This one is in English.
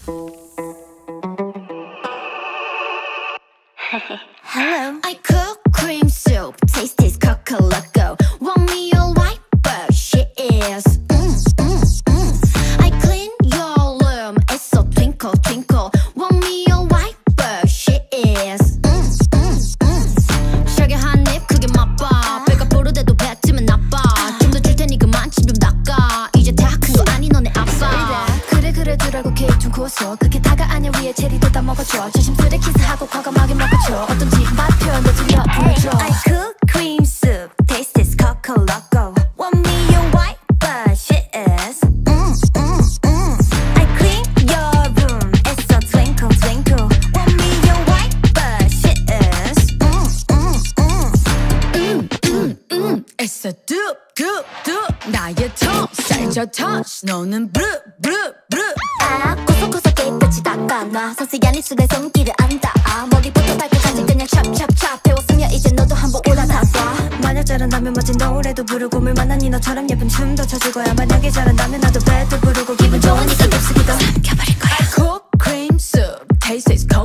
Hello. I cook cream soup, taste is coca-loco. Want me all white, but she is. I clean your room, it's so twinkle twinkle. Want me all white, but she is. 샤게 한입 크게 맛봐. 배가 부르대도 뱉으면 나빠. 좀 더 줄 테니 그만 침 좀 닦아. 이제 다 큰 거 아니 너네 아빠. 그래 그러더라고 케이크 좀 구웠어. 그게 다가 아니야 위에 체리도 다 먹어줘. 조심스레 키스하고 과감하게 먹어줘. 어떤지 맛 표현도 들려 보여줘. I cook cream soup, taste is coca-loco. Want me your white, but she is. I clean your room, it's so twinkle twinkle. Want me your white, but she is. It's a doop doop doop. 나의 tongue, 살쪄 touch. 너는 blue blue blue. 아 고소고소 깨끗이 닦아놔. 섬세한 입술에 손길을 안 닿아. 머리부터 발끝까지 그냥 찹찹찹 배웠으면 이제 너도 한번 올라타봐. 만약 잘한다면 멋진 노래도 부르고 물 만나니 너처럼 예쁜 춤도 춰줄 거야. 만약에 잘한다면 나도 배도 부르고 기분 좋으니까 곱씹기도 삼켜버릴 거야. I cook cream soup, taste is